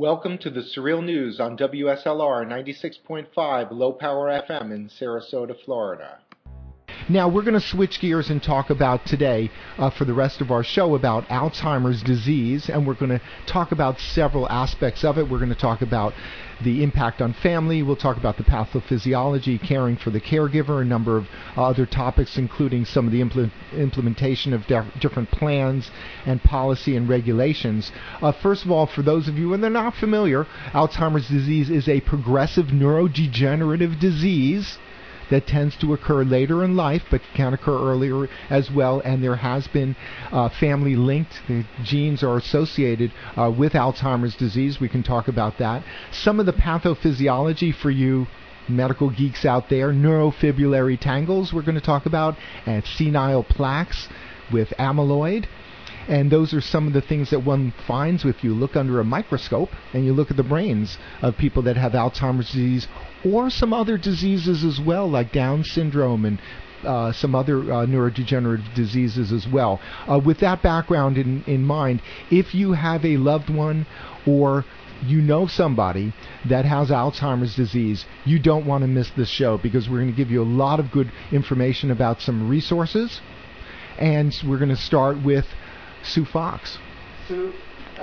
Welcome to the Surreal News on WSLR 96.5 Low Power FM in Sarasota, Florida. Now we're going to switch gears and talk about today, for the rest of our show, about Alzheimer's disease, and we're going to talk about several aspects of it. We're going to talk about the impact on family. We'll talk about the pathophysiology, caring for the caregiver, a number of other topics, including some of the implementation of different plans and policy and regulations. First of all, for those of you when they're not familiar, Alzheimer's disease is a progressive neurodegenerative disease that tends to occur later in life, but can occur earlier as well, and there has been family linked. The genes are associated with Alzheimer's disease. We can talk about that. Some of the pathophysiology for you medical geeks out there: neurofibrillary tangles we're going to talk about, and senile plaques with amyloid. And those are some of the things that one finds if you look under a microscope and you look at the brains of people that have Alzheimer's disease, or some other diseases as well, like Down syndrome and some other neurodegenerative diseases as well. With that background in mind, if you have a loved one or you know somebody that has Alzheimer's disease, you don't want to miss this show, because we're going to give you a lot of good information about some resources. And we're going to start with Sue Fox. Sue,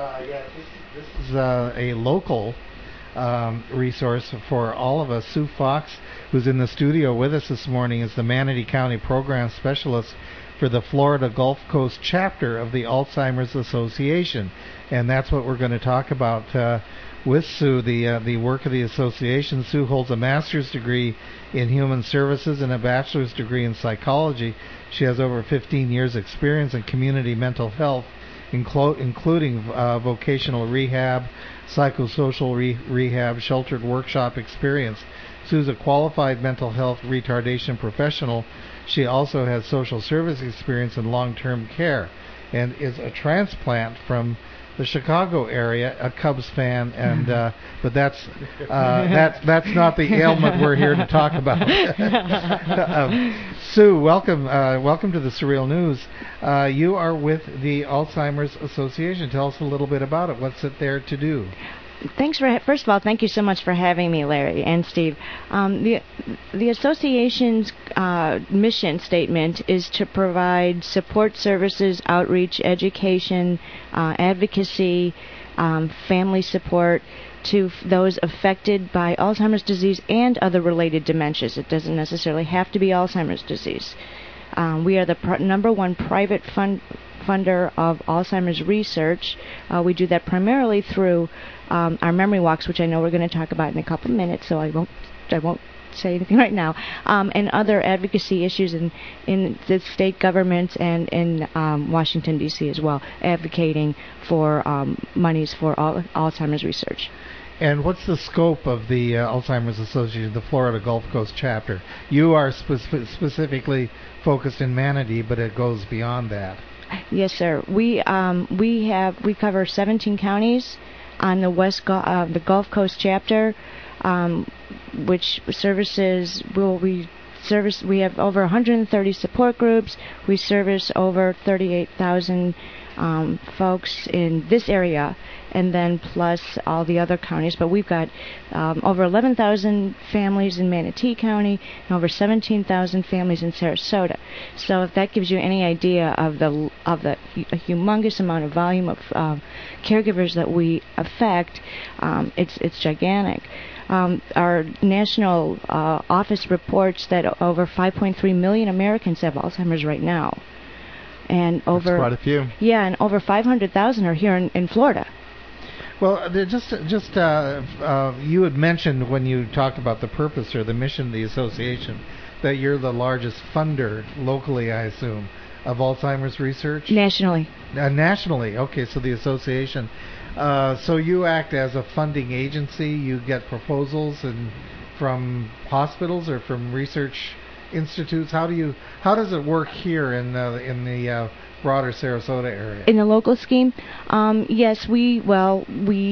this is a local resource for all of us. Sue Fox, who's in the studio with us this morning, is the Manatee County Program Specialist for the Florida Gulf Coast chapter of the Alzheimer's Association. And that's what we're going to talk about with Sue, the work of the association. Sue holds a master's degree in human services and a bachelor's degree in psychology. She has over 15 years experience in community mental health, including vocational rehab, psychosocial rehab, sheltered workshop experience. Sue's a qualified mental health retardation professional. She also has social service experience in long-term care and is a transplant from the Chicago area, a Cubs fan, and but that's not the ailment we're here to talk about. Sue, welcome to the Surreal News. You are with the Alzheimer's Association. Tell us a little bit about it. What's it there to do? First of all, thank you so much for having me, Larry and Steve. The association's mission statement is to provide support services, outreach, education, advocacy, family support to those affected by Alzheimer's disease and other related dementias. It doesn't necessarily have to be Alzheimer's disease. We are the number one private funder of Alzheimer's research. We do that primarily through our memory walks, which I know we're going to talk about in a couple of minutes, so I won't say anything right now, and other advocacy issues in the state government and in Washington, D.C. as well, advocating for monies for Alzheimer's research. And what's the scope of the Alzheimer's Association, the Florida Gulf Coast chapter? You are specifically focused in Manatee, but it goes beyond that. Yes, sir. We cover 17 counties on the the Gulf Coast chapter, which services we have over 130 support groups. We service over 38,000 folks in this area, and then plus all the other counties. But we've got over 11,000 families in Manatee County and over 17,000 families in Sarasota. So if that gives you any idea of the humongous amount of volume of caregivers that we affect, it's gigantic. Our national office reports that over 5.3 million Americans have Alzheimer's right now. And that's quite a few. Yeah, and over 500,000 are here in Florida. Well, just you had mentioned when you talked about the purpose or the mission of the association that you're the largest funder locally, I assume, of Alzheimer's research? Nationally. Nationally, okay, so the association. So you act as a funding agency. You get proposals from hospitals or from research institutes. How does it work here in the broader Sarasota area? In the local scheme, yes, we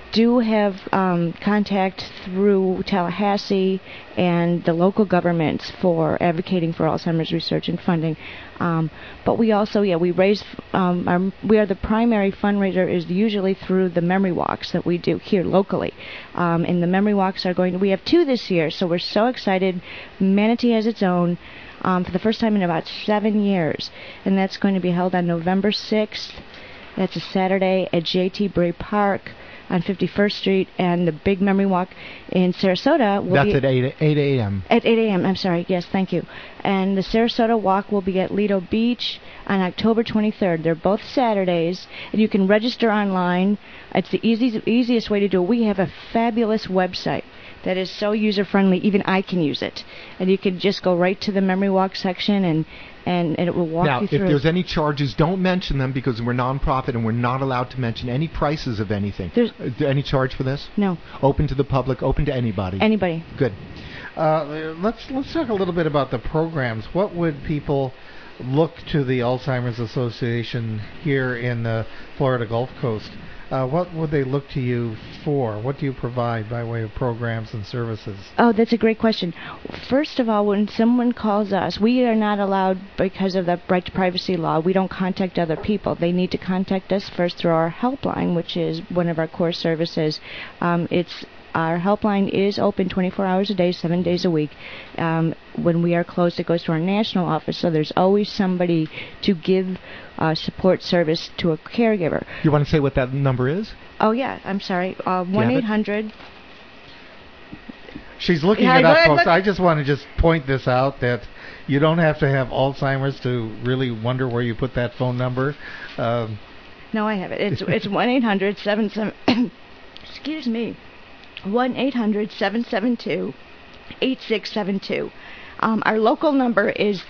do have contact through Tallahassee and the local governments for advocating for Alzheimer's research and funding. But we also, we raise, we are the primary fundraiser is usually through the memory walks that we do here locally. And the memory walks we have 2 this year, so we're so excited. Manatee has its own. For the first time in about 7 years, and that's going to be held on November 6th. That's a Saturday at J.T. Bray Park on 51st Street, and the big memory walk in Sarasota will be... That's at 8 a.m. At 8 a.m., I'm sorry, yes, thank you. And the Sarasota walk will be at Lido Beach on October 23rd. They're both Saturdays, and you can register online. It's the easiest way to do it. We have a fabulous website that is so user-friendly, even I can use it. And you can just go right to the memory walk section, and it will walk you through. Now, if there's any charges, don't mention them, because we're nonprofit and we're not allowed to mention any prices of anything. Is there any charge for this? No. Open to the public, open to anybody? Anybody. Good. Let's talk a little bit about the programs. What would people look to the Alzheimer's Association here in the Florida Gulf Coast? What would they look to you for? What do you provide by way of programs and services? Oh, that's a great question. First of all, when someone calls us, we are not allowed, because of the right to privacy law, we don't contact other people. They need to contact us first through our helpline, which is one of our core services. Our helpline is open 24 hours a day, 7 days a week. When we are closed, it goes to our national office, so there's always somebody to give support service to a caregiver. You want to say what that number is? Oh, yeah, I'm sorry. 1-800... She's looking it up, folks. I just want to point this out, that you don't have to have Alzheimer's to really wonder where you put that phone number. No, I have it. It's 1-800-77... Excuse me. 1-800-772-8672. Our local number is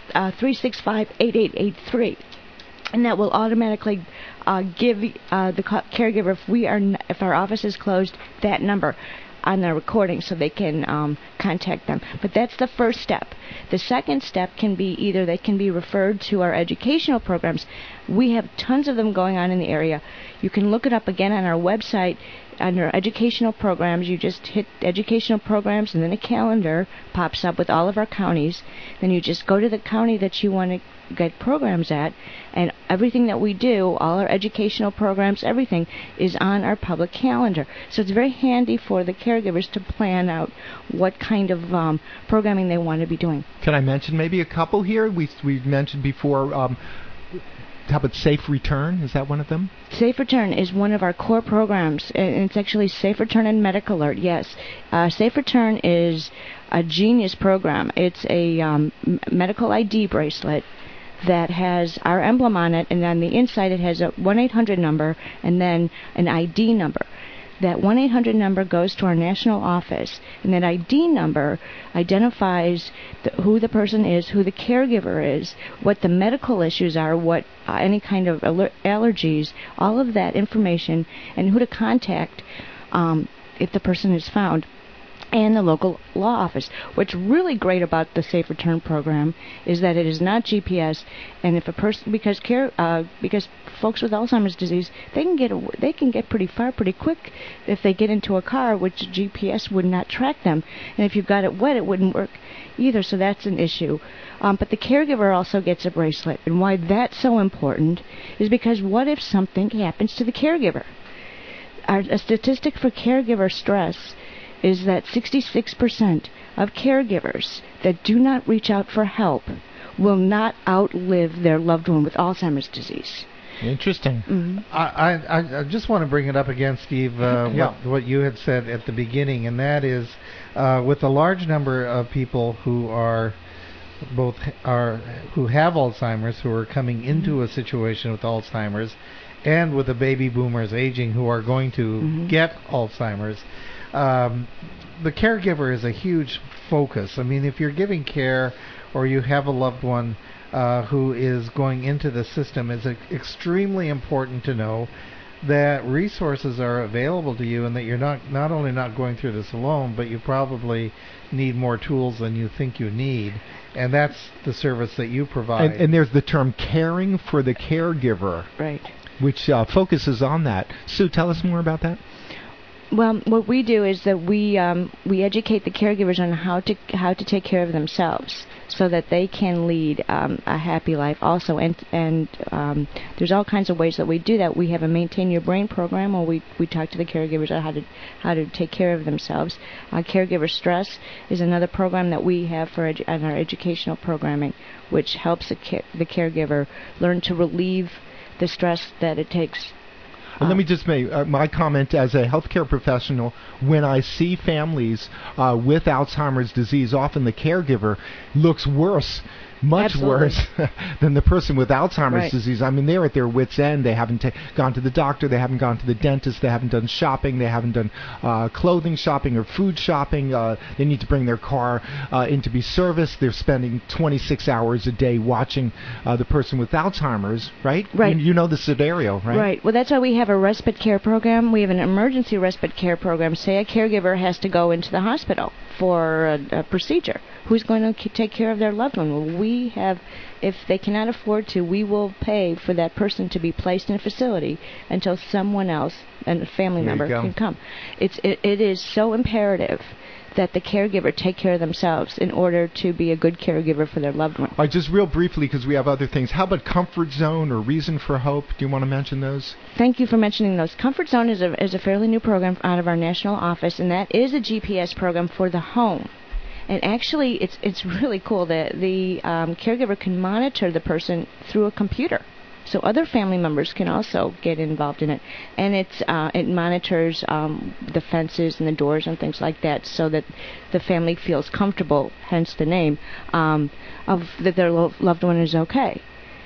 365-8883, and that will automatically give the caregiver, if our office is closed, that number on their recording, so they can contact them. But that's the first step. The second step can be either they can be referred to our educational programs. We have tons of them going on in the area. You can look it up again on our website under educational programs. You just hit educational programs, and then a calendar pops up with all of our counties. Then you just go to the county that you want to get programs at, and everything that we do, all our educational programs, everything is on our public calendar. So it's very handy for the caregivers to plan out what kind of programming they want to be doing. Can I mention maybe a couple here? We've mentioned before, how about Safe Return? Is that one of them? Safe Return is one of our core programs, and it's actually Safe Return and Medical Alert, yes. Safe Return is a genius program. It's a medical ID bracelet that has our emblem on it, and on the inside it has a 1-800 number and then an ID number. That 1-800 number goes to our national office, and that ID number identifies who the person is, who the caregiver is, what the medical issues are, what any kind of allergies, all of that information, and who to contact if the person is found, and the local law office. What's really great about the Safe Return program is that it is not GPS, and if a person, because folks with Alzheimer's disease, they can get pretty far pretty quick if they get into a car, which GPS would not track them, and if you've got it wet, it wouldn't work either. So that's an issue. But the caregiver also gets a bracelet, and why that's so important is because what if something happens to the caregiver? A statistic for caregiver stress is that 66% of caregivers that do not reach out for help will not outlive their loved one with Alzheimer's disease. Interesting. Mm-hmm. I just want to bring it up again, Steve, what you had said at the beginning, and that is with a large number of people who have Alzheimer's, who are coming into a situation with Alzheimer's, and with the baby boomers aging who are going to get Alzheimer's, the caregiver is a huge focus. I mean, if you're giving care or you have a loved one who is going into the system, it's extremely important to know that resources are available to you, and that you're not only not going through this alone, but you probably need more tools than you think you need. And that's the service that you provide. And there's the term caring for the caregiver, right, which focuses on that. Sue, tell us more about that. Well, what we do is that we educate the caregivers on how to take care of themselves, so that they can lead a happy life also. And there's all kinds of ways that we do that. We have a Maintain Your Brain program where we talk to the caregivers on how to take care of themselves. Caregiver Stress is another program that we have for on our educational programming, which helps the caregiver learn to relieve the stress that it takes. Well, let me just make my comment as a healthcare professional. When I see families with Alzheimer's disease, often the caregiver looks worse, much worse than the person with Alzheimer's disease. I mean, they're at their wits' end. They haven't gone to the doctor. They haven't gone to the dentist. They haven't done shopping. They haven't done clothing shopping or food shopping. They need to bring their car in to be serviced. They're spending 26 hours a day watching the person with Alzheimer's, right? Right. You know the scenario, right? Right. Well, that's why we have a respite care program. We have an emergency respite care program. Say a caregiver has to go into the hospital for a procedure. Who's going to take care of their loved one? Well, we have, if they cannot afford to, we will pay for that person to be placed in a facility until someone else, a family member, can come. It is so imperative that the caregiver take care of themselves in order to be a good caregiver for their loved one. All right, just real briefly, because we have other things. How about Comfort Zone or Reason for Hope? Do you want to mention those? Thank you for mentioning those. Comfort Zone is a fairly new program out of our national office, and that is a GPS program for the home. And actually, it's really cool that the caregiver can monitor the person through a computer, so other family members can also get involved in it. And it monitors the fences and the doors and things like that, so that the family feels comfortable, hence the name, of that their loved one is okay.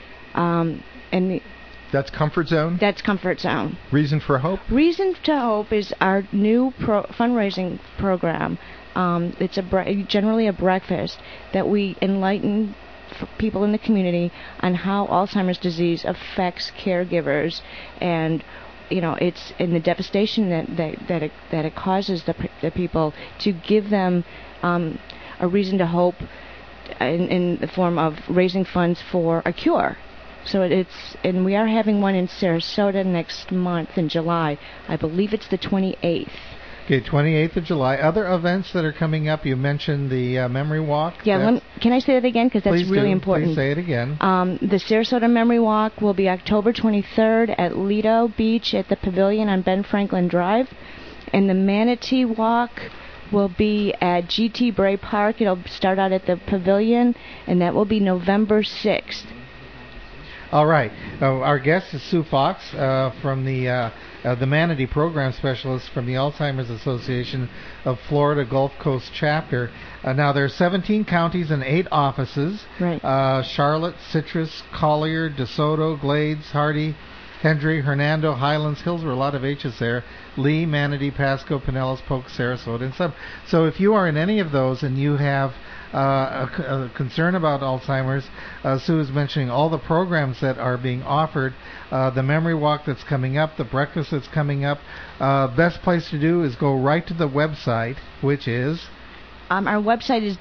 That's Comfort Zone? That's Comfort Zone. Reason for Hope? Reason to Hope is our new fundraising program. It's generally a breakfast that we enlighten people in the community on how Alzheimer's disease affects caregivers, and it's in the devastation that it causes the people, to give them a reason to hope in the form of raising funds for a cure. So and we are having one in Sarasota next month in July. I believe it's the 28th. Okay, 28th of July. Other events that are coming up, you mentioned the Memory Walk. Yeah, can I say that again? Because that's really important. Please say it again. The Sarasota Memory Walk will be October 23rd at Lido Beach at the Pavilion on Ben Franklin Drive. And the Manatee Walk will be at G.T. Bray Park. It'll start out at the Pavilion, and that will be November 6th. All right. Our guest is Sue Fox from the Manatee Program Specialist from the Alzheimer's Association of Florida Gulf Coast Chapter. Now, there are 17 counties and 8 offices. Right. Charlotte, Citrus, Collier, DeSoto, Glades, Hardy, Hendry, Hernando, Highlands, Hillsborough, a lot of H's there, Lee, Manatee, Pasco, Pinellas, Polk, Sarasota, and some. So if you are in any of those and you have a concern about Alzheimer's, Sue is mentioning all the programs that are being offered, the memory walk that's coming up, the breakfast that's coming up. Best place to do is go right to the website, which is? Our website is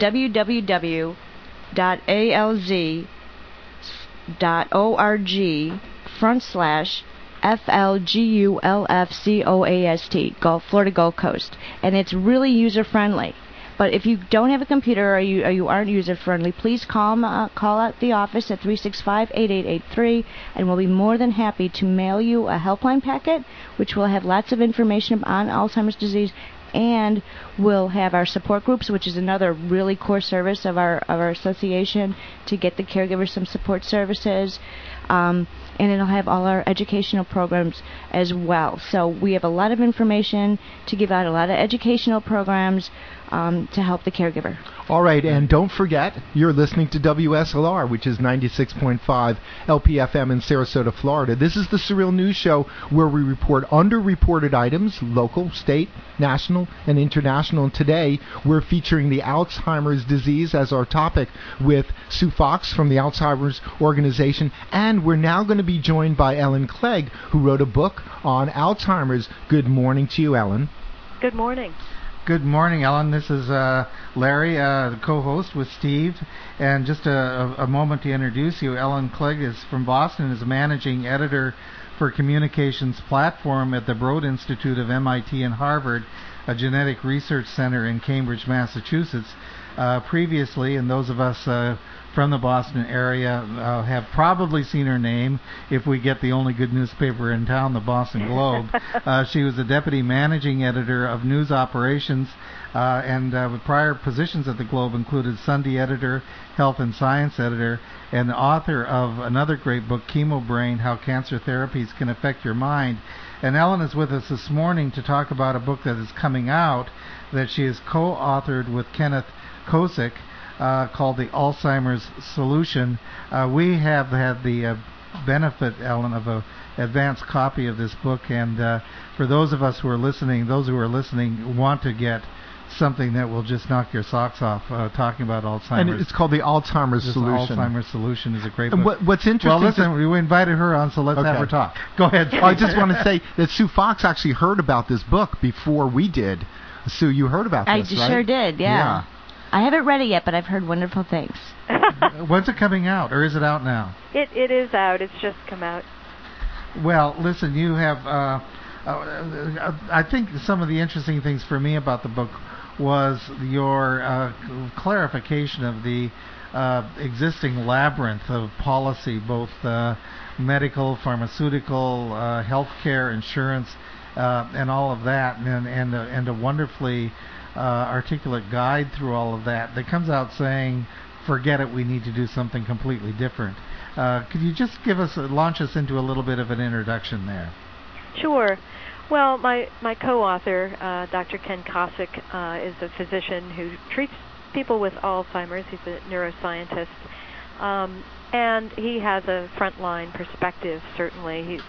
www.alz.org/FLGULFCOAST, Florida Gulf Coast. And it's really user-friendly. But if you don't have a computer or you aren't user-friendly, please call out the office at 365-8883, and we'll be more than happy to mail you a helpline packet, which will have lots of information on Alzheimer's disease, and we'll have our support groups, which is another really core service of our association, to get the caregivers some support services. And it'll have all our educational programs as well. So we have a lot of information to give out, a lot of educational programs to help the caregiver. All right, and don't forget, you're listening to WSLR, which is 96.5 LPFM in Sarasota, Florida. This is the Surreal News Show, where we report underreported items, local, state, national, and international. And today, we're featuring the Alzheimer's disease as our topic with Sue Fox from the Alzheimer's Organization. And we're now going to be joined by Ellen Clegg, who wrote a book on Alzheimer's. Good morning to you, Ellen. Good morning. Good morning, Ellen. This is Larry, the co-host with Steve. And just a moment to introduce you. Ellen Clegg is from Boston, is a managing editor for Communications Platform at the Broad Institute of MIT and Harvard, a genetic research center in Cambridge, Massachusetts. Previously, and those of us from the Boston area have probably seen her name if we get the only good newspaper in town, the Boston Globe. She was the deputy managing editor of news operations, and prior positions at the Globe included Sunday editor, health and science editor, and the author of another great book, Chemo Brain: How Cancer Therapies Can Affect Your Mind. And Ellen is with us this morning to talk about a book that is coming out that she has co-authored with Kenneth Kosick, called The Alzheimer's Solution. We have had the benefit, Ellen, of an advanced copy of this book, and for those of us who are listening, want to get something that will just knock your socks off, talking about Alzheimer's. And it's called The Alzheimer's Solution. Alzheimer's Solution is a great book. And what's interesting... Well, listen, we invited her on, so let's have her talk. Go ahead. I just want to say that Sue Fox actually heard about this book before we did. Sue, you heard about this, right? I sure did, yeah. I haven't read it yet, but I've heard wonderful things. When's it coming out, or is it out now? It is out. It's just come out. Well, listen, you have... I think some of the interesting things for me about the book was your clarification of the existing labyrinth of policy, both medical, pharmaceutical, healthcare, insurance, and all of that, and a wonderfully articulate guide through all of that comes out saying, forget it, we need to do something completely different. Could you just launch us into a little bit of an introduction there? Sure. Well, my co-author, Dr. Ken Kosick, is a physician who treats people with Alzheimer's. He's a neuroscientist, and he has a frontline perspective. Certainly, he's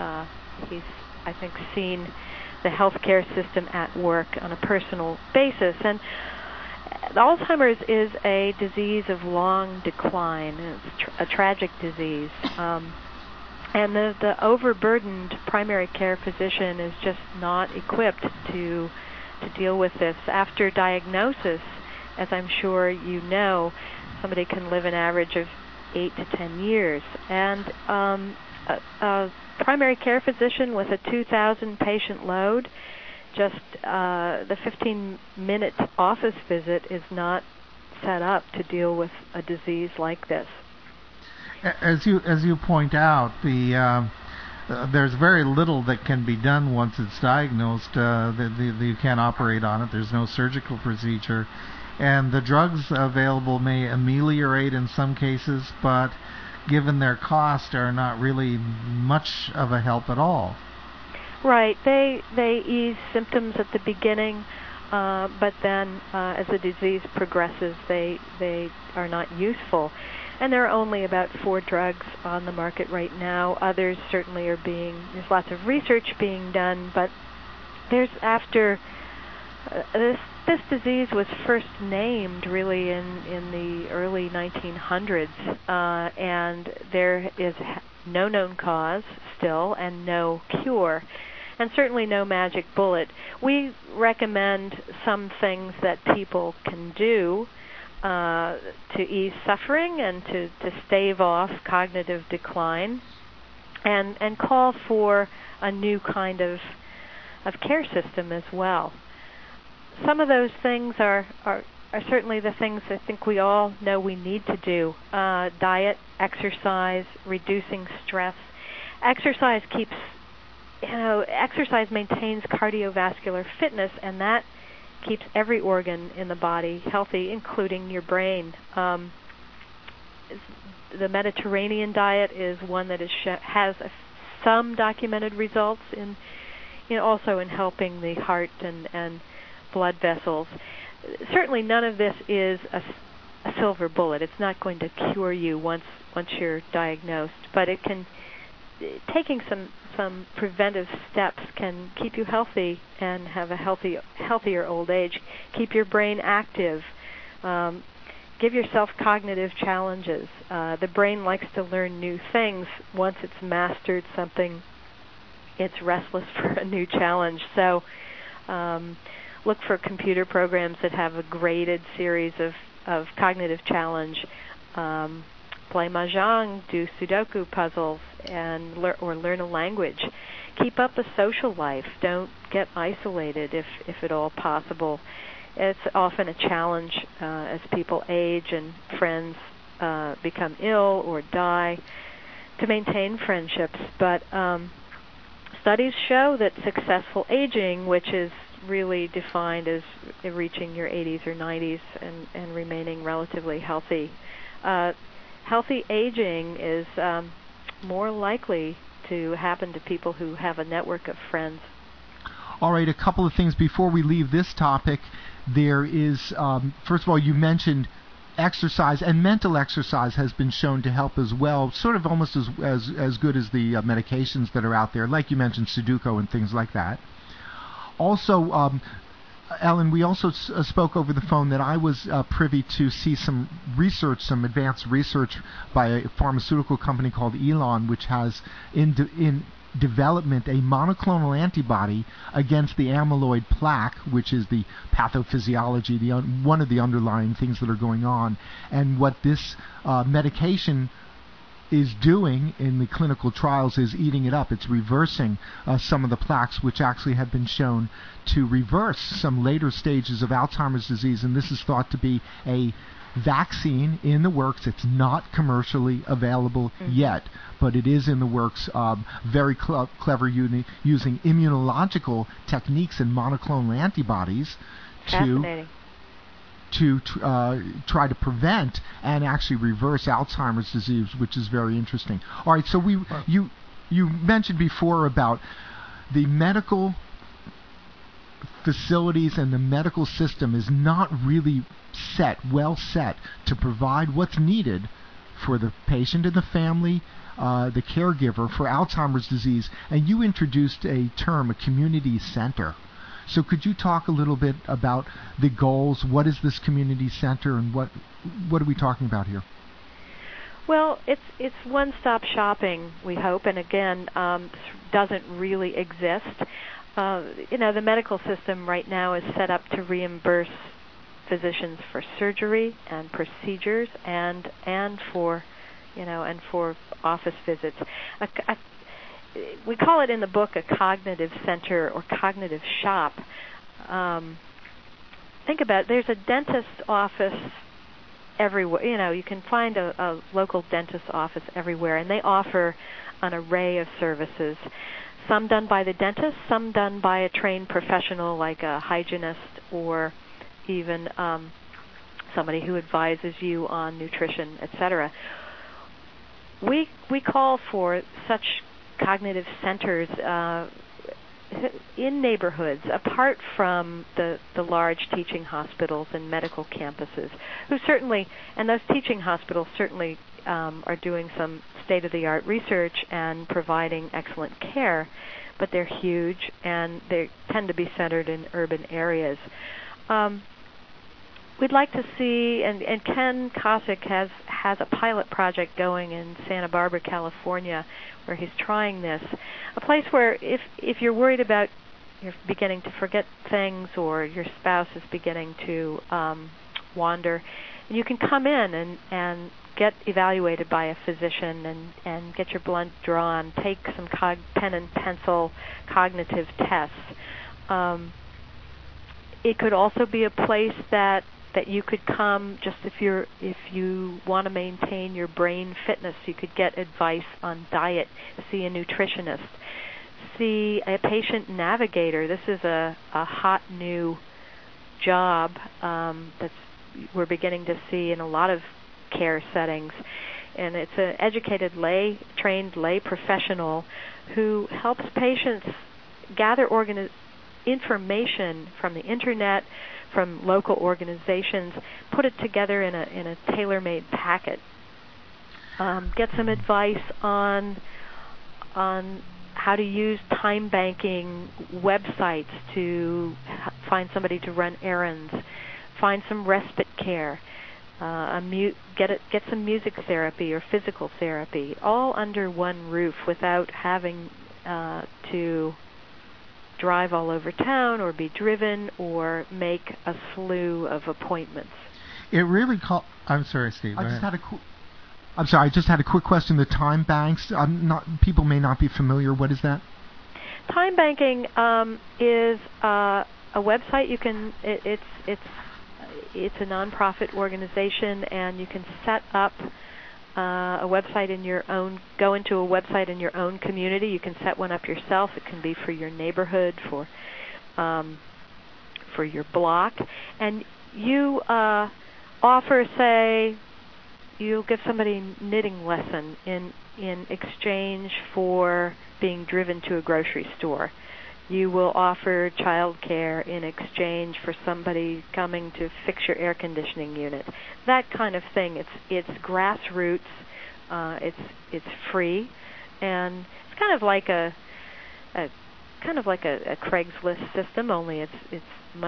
I think seen the healthcare system at work on a personal basis. And Alzheimer's is a disease of long decline. It's a tragic disease. And the overburdened primary care physician is just not equipped to deal with this. After diagnosis, as I'm sure you know, somebody can live an average of 8 to 10 years. And a primary care physician with a 2,000 patient load, just the 15-minute office visit is not set up to deal with a disease like this. As you point out, there's very little that can be done once it's diagnosed. You can't operate on it. There's no surgical procedure, and the drugs available may ameliorate in some cases, but given their cost, are not really much of a help at all. Right. They ease symptoms at the beginning, but then as the disease progresses, they are not useful. And there are only about 4 drugs on the market right now. Others certainly there's lots of research being done, but there's this disease was first named really in the early 1900s, and there is no known cause still and no cure, and certainly no magic bullet. We recommend some things that people can do to ease suffering and to stave off cognitive decline, and call for a new kind of care system as well. Some of those things are certainly the things I think we all know we need to do. Diet, exercise, reducing stress. Exercise maintains cardiovascular fitness, and that keeps every organ in the body healthy, including your brain. The Mediterranean diet is one that has some documented results in also in helping the heart and blood vessels. Certainly none of this is a silver bullet. It's not going to cure you once you're diagnosed, but it can, taking some preventive steps can keep you healthy and have a healthier old age. Keep your brain active. Give yourself cognitive challenges. The brain likes to learn new things. Once it's mastered something, it's restless for a new challenge. So look for computer programs that have a graded series of cognitive challenge. Play mahjong, do Sudoku puzzles, and learn a language. Keep up a social life. Don't get isolated if at all possible. It's often a challenge as people age and friends become ill or die to maintain friendships. But studies show that successful aging, which is really defined as reaching your 80s or 90s and remaining relatively healthy, healthy aging is more likely to happen to people who have a network of friends. All right, a couple of things before we leave this topic. There is, first of all, you mentioned exercise, and mental exercise has been shown to help as well, sort of almost as good as the medications that are out there, like you mentioned Sudoku and things like that. Also, Ellen, we also spoke over the phone that I was privy to see some research, some advanced research by a pharmaceutical company called Elon, which has in development a monoclonal antibody against the amyloid plaque, which is the pathophysiology, one of the underlying things that are going on. And what this medication is doing in the clinical trials is eating it up. It's reversing some of the plaques, which actually have been shown to reverse some later stages of Alzheimer's disease. And this is thought to be a vaccine in the works. It's not commercially available yet, but it is in the works. Very clever using immunological techniques and monoclonal antibodies to try to prevent and actually reverse Alzheimer's disease, which is very interesting. All right, so you mentioned before about the medical facilities and the medical system is not really well set to provide what's needed for the patient and the family, the caregiver for Alzheimer's disease. And you introduced a term, a community center. So could you talk a little bit about the goals? What is this community center, and what are we talking about here? Well, it's one-stop shopping, we hope, and again, doesn't really exist. The medical system right now is set up to reimburse physicians for surgery and procedures and for office visits. We call it in the book a cognitive center or cognitive shop. Think about it. There's a dentist office everywhere. You can find a local dentist office everywhere, and they offer an array of services. Some done by the dentist, some done by a trained professional like a hygienist or even somebody who advises you on nutrition, etc. We call for such cognitive centers in neighborhoods, apart from the large teaching hospitals and medical campuses, who certainly, and those teaching hospitals certainly are doing some state-of-the-art research and providing excellent care, but they're huge and they tend to be centered in urban areas. We'd like to see, and Ken Kosick has a pilot project going in Santa Barbara, California, where he's trying this, a place where if you're worried about you're beginning to forget things or your spouse is beginning to wander, you can come in and get evaluated by a physician and get your blood drawn, take some pen and pencil cognitive tests. It could also be a place that you could come just if you want to maintain your brain fitness. You could get advice on diet, see a nutritionist, see a patient navigator. This is a hot new job we're beginning to see in a lot of care settings, and it's an educated trained lay professional who helps patients gather information from the internet, from local organizations, put it together in a tailor-made packet. Get some advice on how to use time banking websites to find somebody to run errands, find some respite care, get some music therapy or physical therapy, all under one roof without having to drive all over town or be driven or make a slew of appointments. It really I'm sorry, Steve. I just had I'm sorry, I just had a quick question. The time banks, people may not be familiar. What is that? Time banking is a website. You can it's a nonprofit organization, and you can set up a website in your own. Go into a website in your own community. You can set one up yourself. It can be for your neighborhood, for your block, and you offer, say, you'll give somebody a knitting lesson in exchange for being driven to a grocery store. You will offer child care in exchange for somebody coming to fix your air conditioning unit. That kind of thing. It's grassroots. It's free, and it's kind of like a Craigslist system. Only it's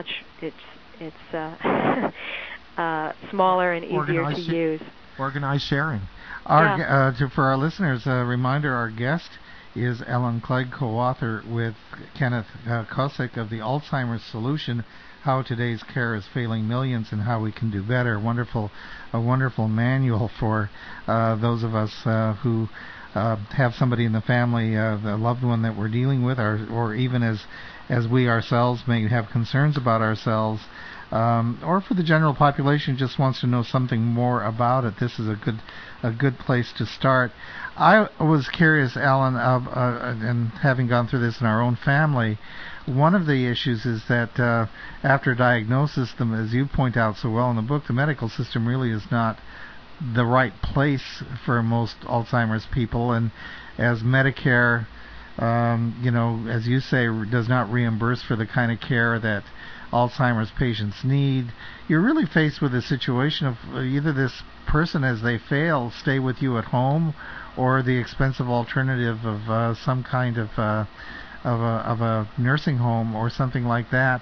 smaller and easier to use. Organized sharing. For our listeners, a reminder: our guest is Ellen Clegg, co-author with Kenneth Kosick of The Alzheimer's Solution: How Today's Care is Failing Millions and How We Can Do Better. A wonderful manual for those of us who have somebody in the family, a loved one that we're dealing with, or even as we ourselves may have concerns about ourselves. Or for the general population just wants to know something more about it. This is a good place to start. I was curious, Alan, and having gone through this in our own family, one of the issues is that after diagnosis, as you point out so well in the book, the medical system really is not the right place for most Alzheimer's people, and as Medicare, as you say, does not reimburse for the kind of care that Alzheimer's patients need, you're really faced with a situation of either this person, as they fail, stay with you at home, or the expensive alternative of some kind of a nursing home or something like that.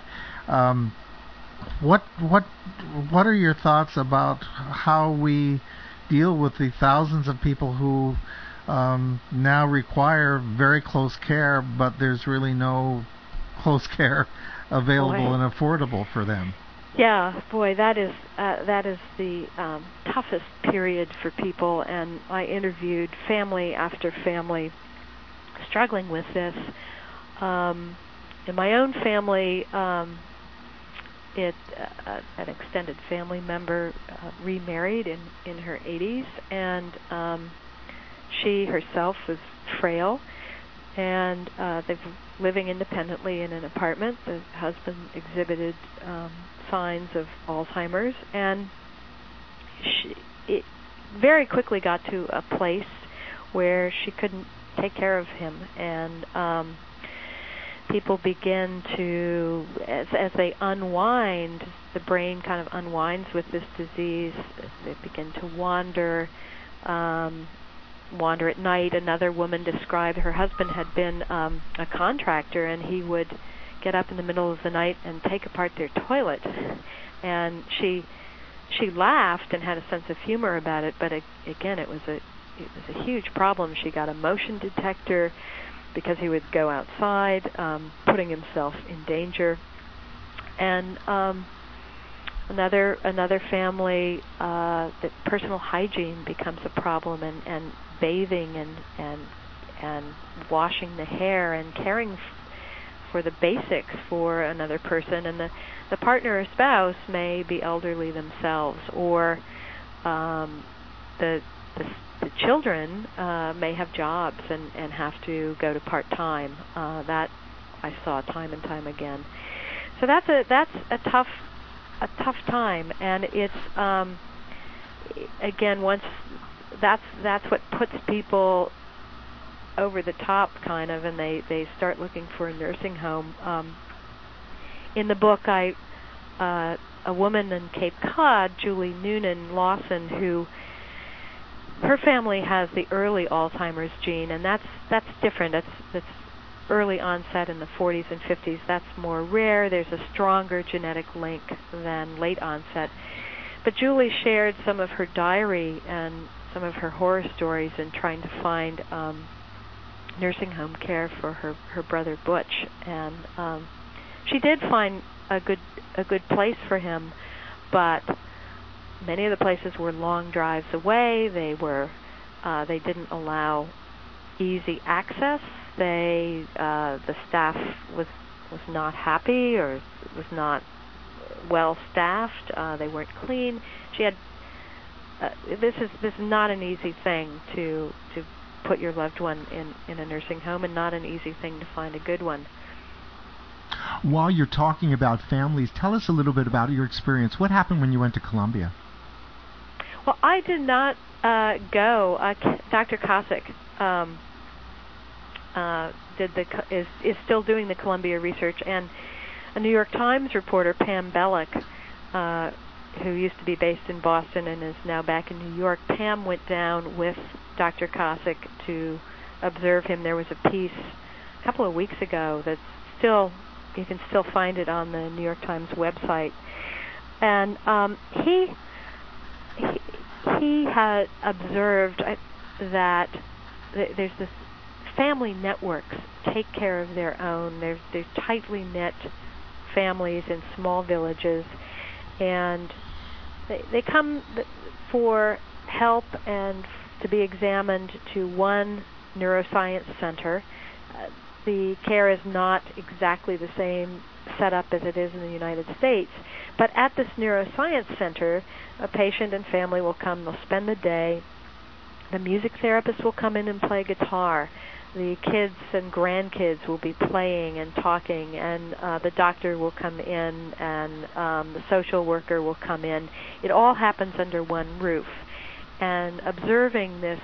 What are your thoughts about how we deal with the thousands of people who now require very close care, but there's really no close care available and affordable for them? Yeah, boy, that is the toughest period for people, and I interviewed family after family struggling with this. In my own family, an extended family member remarried in her 80s, and she herself was frail, and they've living independently in an apartment. The husband exhibited signs of Alzheimer's, and it very quickly got to a place where she couldn't take care of him, and people begin to, as they unwind, the brain kind of unwinds with this disease. They begin to wander at night. Another woman described her husband had been a contractor, and he would get up in the middle of the night and take apart their toilet. And she laughed and had a sense of humor about it, but again, it was a huge problem. She got a motion detector because he would go outside, putting himself in danger. And another family, that personal hygiene becomes a problem, and bathing and washing the hair and caring for the basics for another person, and the partner or spouse may be elderly themselves, or the children may have jobs and have to go to part-time. That I saw time and time again. So that's a tough time, and it's again, once that's what puts people over the top, kind of, and they start looking for a nursing home. In the book, a woman in Cape Cod, Julie Noonan Lawson, who her family has the early Alzheimer's gene, and that's different. That's early onset in the 40s and 50s. That's more rare. There's a stronger genetic link than late onset. But Julie shared some of her diary and some of her horror stories in trying to find nursing home care for her brother Butch, and she did find a good place for him, but many of the places were long drives away. They didn't allow easy access. The staff was not happy or was not well staffed. They weren't clean. She had this is not an easy thing to put your loved one in a nursing home, and not an easy thing to find a good one. While you're talking about families, tell us a little bit about your experience. What happened when you went to Columbia? Well, I did not go. Dr. Kosick is still doing the Columbia research, and a New York Times reporter, Pam Bellick, who used to be based in Boston and is now back in New York, Pam went down with Dr. Kosick to observe him. There was a piece a couple of weeks ago that's you can still find it on the New York Times website, and he had observed that there's this family networks take care of their own. They're tightly knit families in small villages, and they come for help and to be examined to one neuroscience center. The care is not exactly the same setup as it is in the United States, but at this neuroscience center, a patient and family will come. They'll spend the day. The music therapist will come in and play guitar. The kids and grandkids will be playing and talking, and the doctor will come in, and the social worker will come in. It all happens under one roof. And observing this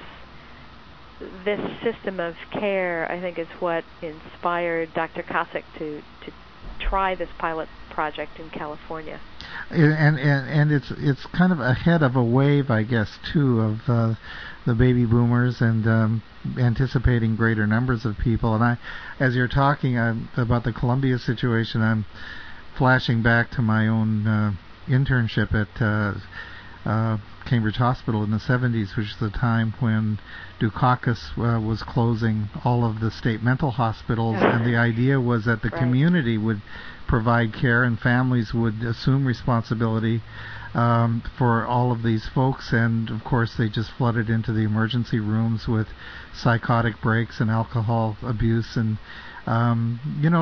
system of care, I think, is what inspired Dr. Kosick to try this pilot project in California. And it's kind of ahead of a wave, I guess, too, of the baby boomers and anticipating greater numbers of people. And as you're talking about the Columbia situation, I'm flashing back to my own internship at Cambridge Hospital in the 70s, which is the time when Dukakis was closing all of the state mental hospitals, and the idea was that the community would provide care and families would assume responsibility for all of these folks, and of course they just flooded into the emergency rooms with psychotic breaks and alcohol abuse, and on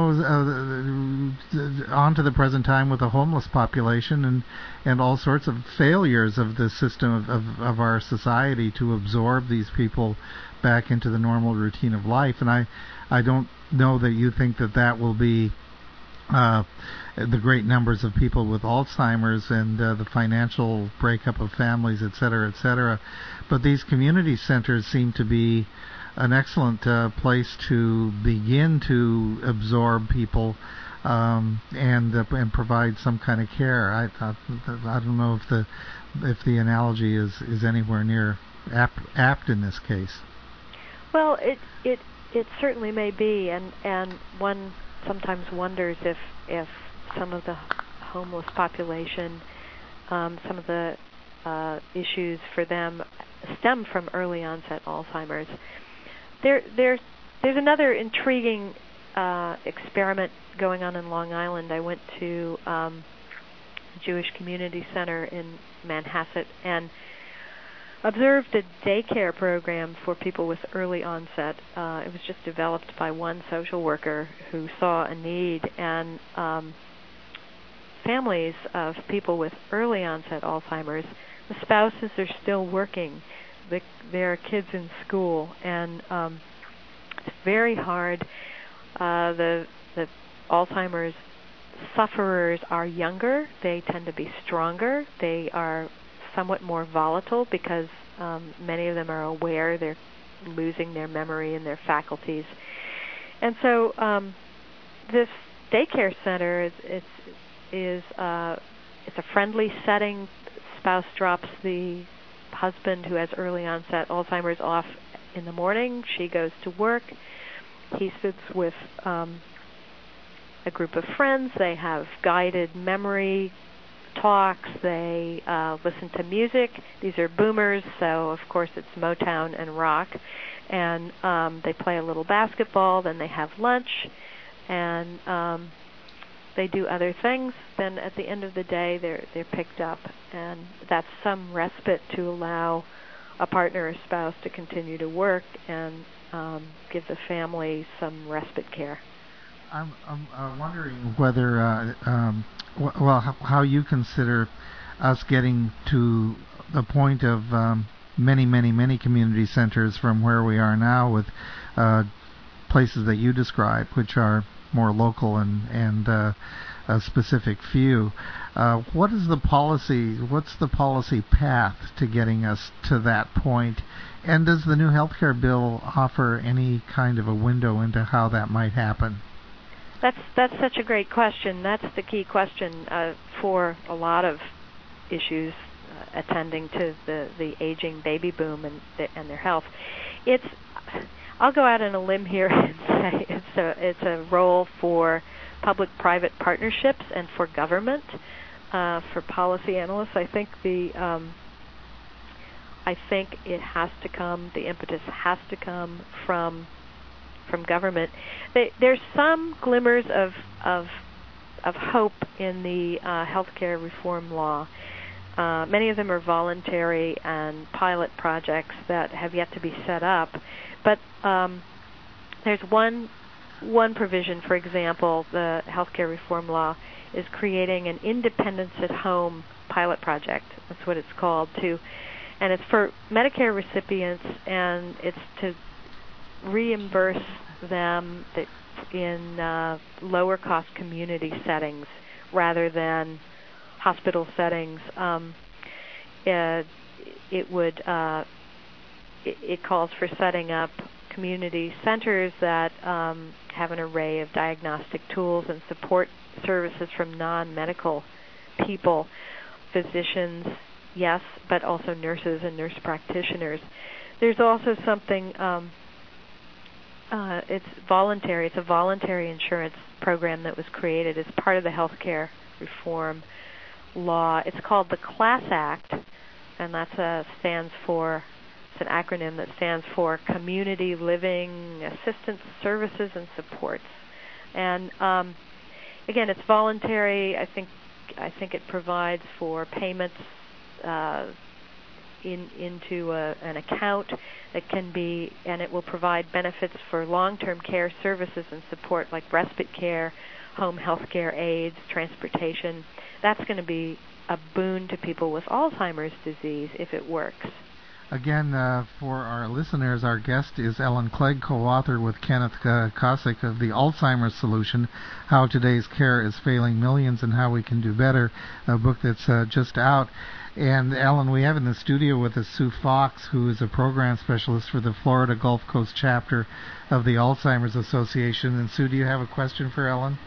to the present time with a homeless population and all sorts of failures of the system of our society to absorb these people back into the normal routine of life. And I don't know that you think that will be the great numbers of people with Alzheimer's and the financial breakup of families, et cetera, but these community centers seem to be an excellent place to begin to absorb people and provide some kind of care. I don't know if the analogy is anywhere near apt in this case. Well, it certainly may be, and one sometimes wonders if some of the homeless population, some of the issues for them stem from early onset Alzheimer's. There's another intriguing experiment going on in Long Island. I went to the Jewish Community Center in Manhasset and observed a daycare program for people with early onset. It was just developed by one social worker who saw a need, and families of people with early onset Alzheimer's, the spouses are still working. There are kids in school, and it's very hard. The Alzheimer's sufferers are younger. They tend to be stronger. They are somewhat more volatile because many of them are aware they're losing their memory and their faculties. And so this daycare center is a friendly setting. Spouse drops the husband who has early onset Alzheimer's off in the morning. She goes to work. He sits with a group of friends. They have guided memory talks. They listen to music. These are boomers, so of course it's Motown and rock. And they play a little basketball. Then they have lunch. And they do other things, then at the end of the day they're picked up, and that's some respite to allow a partner or spouse to continue to work and give the family some respite care. I'm wondering whether, how you consider us getting to the point of many community centers from where we are now with places that you describe, which are more local and a specific few. What's the policy path to getting us to that point? And does the new healthcare bill offer any kind of a window into how that might happen? That's such a great question. That's the key question for a lot of issues attending to the aging baby boom and their health. I'll go out on a limb here and say it's a role for public-private partnerships and for government, for policy analysts. I think it has to come. The impetus has to come from government. There's some glimmers of hope in the healthcare reform law. Many of them are voluntary and pilot projects that have yet to be set up. But there's one provision, for example, the healthcare reform law is creating an Independence at Home pilot project. That's what it's called, and it's for Medicare recipients, and it's to reimburse them in lower cost community settings rather than hospital settings. It calls for setting up community centers that have an array of diagnostic tools and support services from non-medical people, physicians, yes, but also nurses and nurse practitioners. There's also something, it's voluntary. It's a voluntary insurance program that was created as part of the healthcare reform law. It's called the CLASS Act, and it's an acronym that stands for Community Living Assistance Services and Supports. And again, it's voluntary. I think it provides for payments into an account that can be, and it will provide benefits for long-term care services and support like respite care, home health care aids, transportation. That's going to be a boon to people with Alzheimer's disease if it works. Again, for our listeners, our guest is Ellen Clegg, co-author with Kenneth Kosick of The Alzheimer's Solution, How Today's Care is Failing Millions and How We Can Do Better, a book that's just out. And Ellen, we have in the studio with us Sue Fox, who is a program specialist for the Florida Gulf Coast chapter of the Alzheimer's Association. And Sue, do you have a question for Ellen?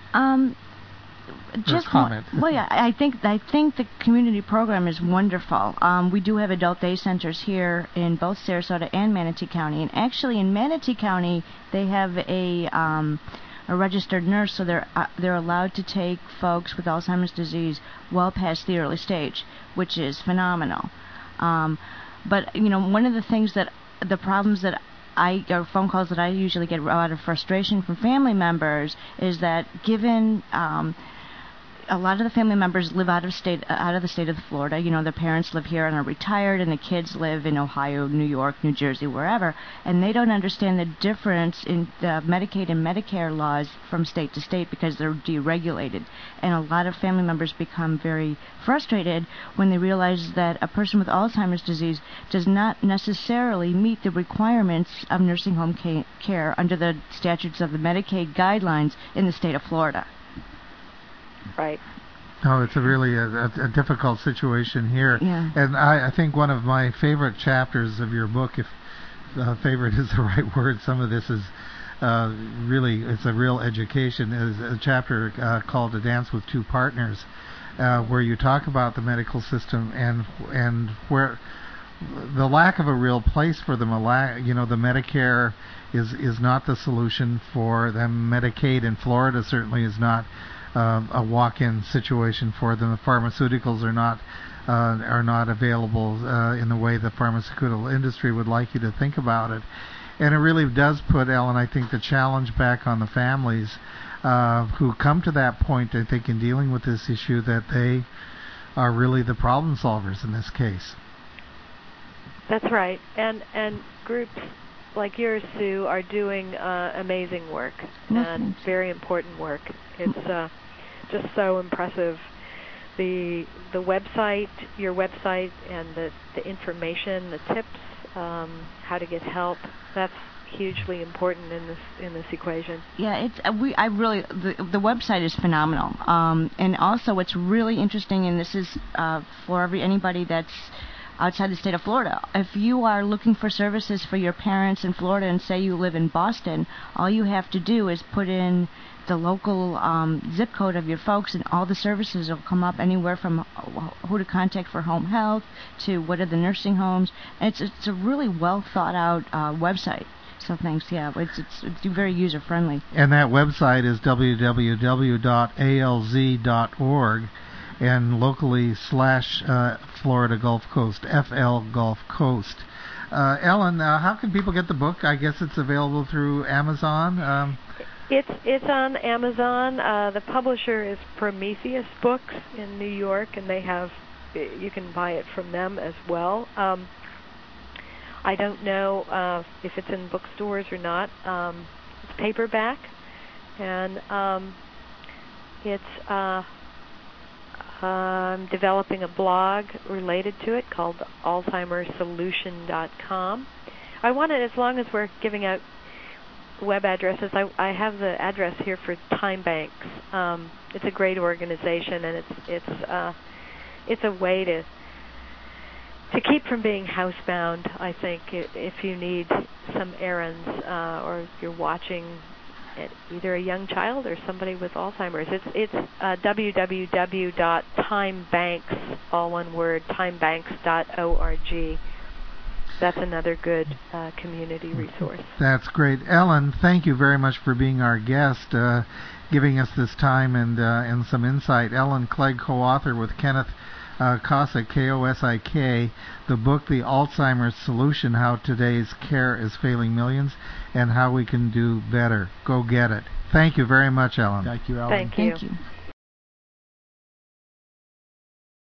Just comment. Well, yeah, I think the community program is wonderful. We do have adult day centers here in both Sarasota and Manatee County, and actually in Manatee County they have a registered nurse, so they're allowed to take folks with Alzheimer's disease well past the early stage, which is phenomenal. But one of the things the problems that or phone calls that I usually get out of frustration from family members is that given a lot of the family members live out of the state of Florida. Their parents live here and are retired, and the kids live in Ohio, New York, New Jersey, wherever, and they don't understand the difference in the Medicaid and Medicare laws from state to state because they're deregulated. And a lot of family members become very frustrated when they realize that a person with Alzheimer's disease does not necessarily meet the requirements of nursing home care under the statutes of the Medicaid guidelines in the state of Florida. Right. Oh, it's really a difficult situation here. Yeah. And I think one of my favorite chapters of your book, if favorite is the right word, some of this is really, it's a real education, is a chapter called A Dance with Two Partners, where you talk about the medical system and where the lack of a real place for them. The Medicare is not the solution for them. Medicaid in Florida certainly is not a walk-in situation for them. The pharmaceuticals are not available in the way the pharmaceutical industry would like you to think about it. And it really does put, Ellen, I think, the challenge back on the families who come to that point, I think, in dealing with this issue, that they are really the problem solvers in this case. That's right, and groups like yours, Sue, are doing amazing work and very important work. It's just so impressive. The website, your website, and the information, the tips, how to get help. That's hugely important in this equation. Yeah, it's I really the website is phenomenal. And also, what's really interesting, and this is for anybody that's outside the state of Florida. If you are looking for services for your parents in Florida and say you live in Boston, all you have to do is put in the local zip code of your folks, and all the services will come up, anywhere from who to contact for home health to what are the nursing homes. And it's a really well thought out website. So thanks. Yeah, it's very user friendly. And that website is www.alz.org. and locally / Florida Gulf Coast, FL Gulf Coast. Ellen, how can people get the book? I guess it's available through Amazon. It's on Amazon. The publisher is Prometheus Books in New York, and you can buy it from them as well. I don't know if it's in bookstores or not. It's paperback, and I'm developing a blog related to it called AlzheimerSolution.com. I wanted, as long as we're giving out web addresses, I have the address here for Time Banks. It's a great organization, and it's a way to keep from being housebound. I think if you need some errands or if you're watching either a young child or somebody with Alzheimer's. It's www.timebanks, all one word, timebanks.org. That's another good community resource. That's great. Ellen, thank you very much for being our guest, giving us this time and some insight. Ellen Clegg, co-author with Kenneth Kosick, Kosik, the book The Alzheimer's Solution, How Today's Care is Failing Millions and How We Can Do Better. Go get it. Thank you very much, Ellen. Thank you, Ellen. Thank you. Thank you.